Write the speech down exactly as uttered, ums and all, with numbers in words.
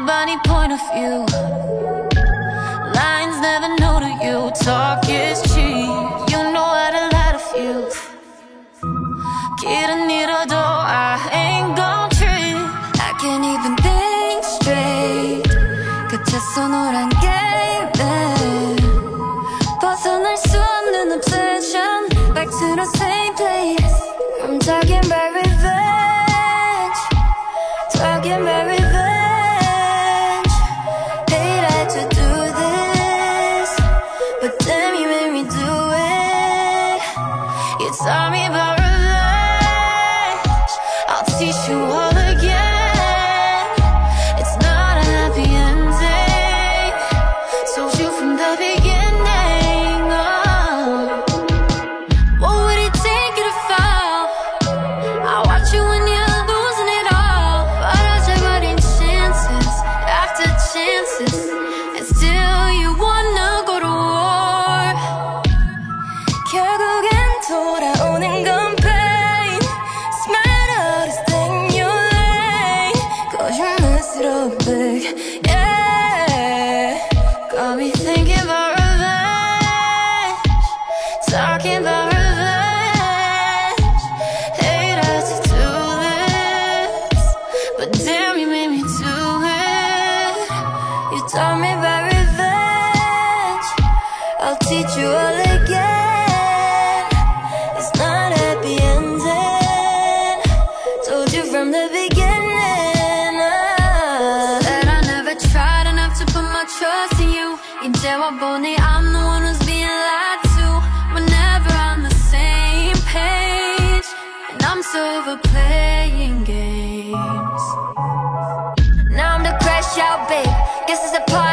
funny point of view. Lines never know to you. Talk is cheap. You know how to lie to few. 길은 잃어도 I ain't gon' trip. I can't even think straight. 그쳤어 노란 게임에 벗어날 수 없는 obsession. Back to the same place. I'm talking about revenge. Talking about revenge. Hate I had to do this, but damn you made me do it. You taught me about revenge. I'll teach you all again. It's not a happy ending. Told you from the beginning. Oh. What would it take you to fall? I watch you when you're losing it all. 벌어져버린 chances after chances, and still you wanna go to war. 결국엔 돌아오는 건 pain. Smarter to stay in your lane, 'cause you mess it up big, yeah. Got me thinking about revenge. Talking about revenge. Hate I had to do this, but damn you made me do it. You taught me about revenge. I'll teach you all again. It's not a happy ending. Told you from the beginning. uh. Said I never tried enough to put my trust in you. 이제 와보니 I'm the one who's being lied to. We're never on the same page, and I'm so over playing games. Now I'm the crash out, babe. Guess it's a part